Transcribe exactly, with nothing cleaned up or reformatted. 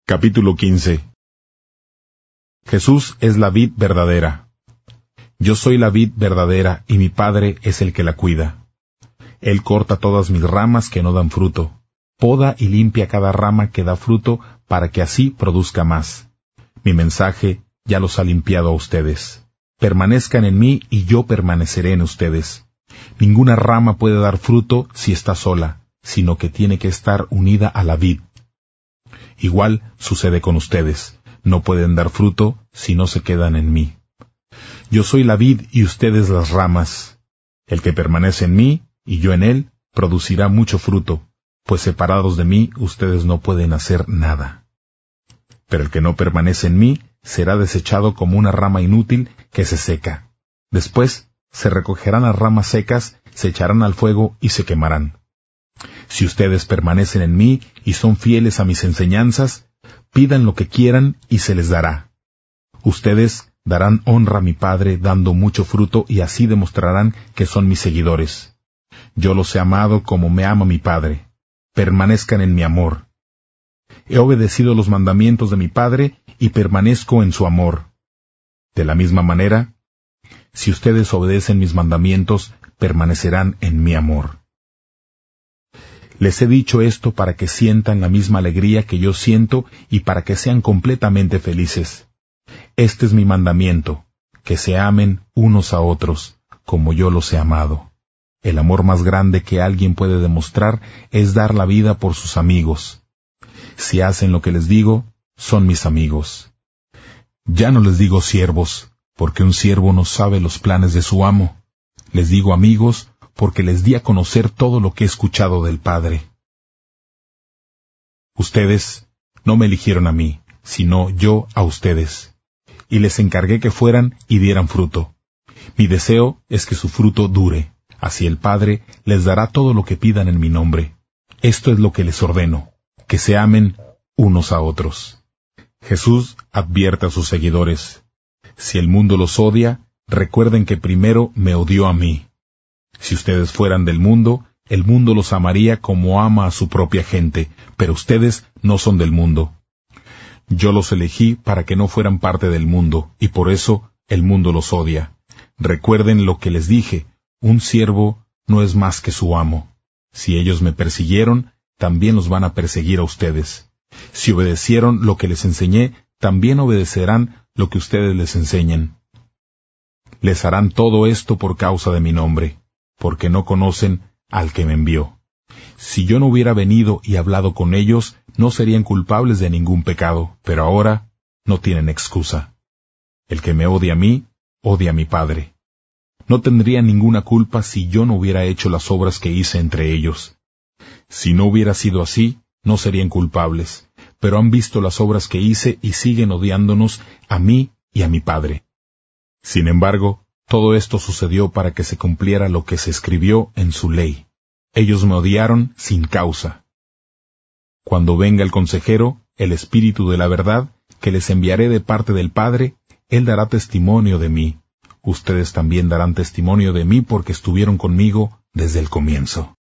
Capítulo quince. Jesús es la vid verdadera. Yo soy la vid verdadera, y mi Padre es el que la cuida. Él corta todas mis ramas que no dan fruto, poda y limpia cada rama que da fruto, para que así produzca más. Mi mensaje ya los ha limpiado a ustedes. Permanezcan en mí, y yo permaneceré en ustedes. Ninguna rama puede dar fruto si está sola, sino que tiene que estar unida a la vid. Igual sucede con ustedes. No pueden dar fruto si no se quedan en mí. Yo soy la vid y ustedes las ramas. El que permanece en mí, y yo en él, producirá mucho fruto, pues separados de mí ustedes no pueden hacer nada. Pero el que no permanece en mí, será desechado como una rama inútil que se seca. Después se recogerán las ramas secas, se echarán al fuego y se quemarán. Si ustedes permanecen en mí y son fieles a mis enseñanzas, pidan lo que quieran y se les dará. Ustedes darán honra a mi Padre dando mucho fruto, y así demostrarán que son mis seguidores. Yo los he amado como me ama mi Padre. Permanezcan en mi amor. He obedecido los mandamientos de mi Padre y permanezco en su amor. De la misma manera, si ustedes obedecen mis mandamientos, permanecerán en mi amor. Les he dicho esto para que sientan la misma alegría que yo siento y para que sean completamente felices. Este es mi mandamiento, que se amen unos a otros, como yo los he amado. El amor más grande que alguien puede demostrar es dar la vida por sus amigos. Si hacen lo que les digo, son mis amigos. Ya no les digo siervos, porque un siervo no sabe los planes de su amo. Les digo amigos, porque les di a conocer todo lo que he escuchado del Padre. Ustedes no me eligieron a mí, sino yo a ustedes, y les encargué que fueran y dieran fruto. Mi deseo es que su fruto dure, así el Padre les dará todo lo que pidan en mi nombre. Esto es lo que les ordeno, que se amen unos a otros. Jesús advierte a sus seguidores: si el mundo los odia, recuerden que primero me odió a mí. Si ustedes fueran del mundo, el mundo los amaría como ama a su propia gente, pero ustedes no son del mundo. Yo los elegí para que no fueran parte del mundo, y por eso el mundo los odia. Recuerden lo que les dije: un siervo no es más que su amo. Si ellos me persiguieron, también los van a perseguir a ustedes. Si obedecieron lo que les enseñé, también obedecerán lo que ustedes les enseñen. Les harán todo esto por causa de mi nombre, porque no conocen al que me envió. Si yo no hubiera venido y hablado con ellos, no serían culpables de ningún pecado, pero ahora no tienen excusa. El que me odia a mí, odia a mi Padre. No tendría ninguna culpa si yo no hubiera hecho las obras que hice entre ellos. Si no hubiera sido así, no serían culpables, pero han visto las obras que hice y siguen odiándonos a mí y a mi Padre. Sin embargo, todo esto sucedió para que se cumpliera lo que se escribió en su ley. Ellos me odiaron sin causa. Cuando venga el consejero, el Espíritu de la verdad, que les enviaré de parte del Padre, Él dará testimonio de mí. Ustedes también darán testimonio de mí porque estuvieron conmigo desde el comienzo.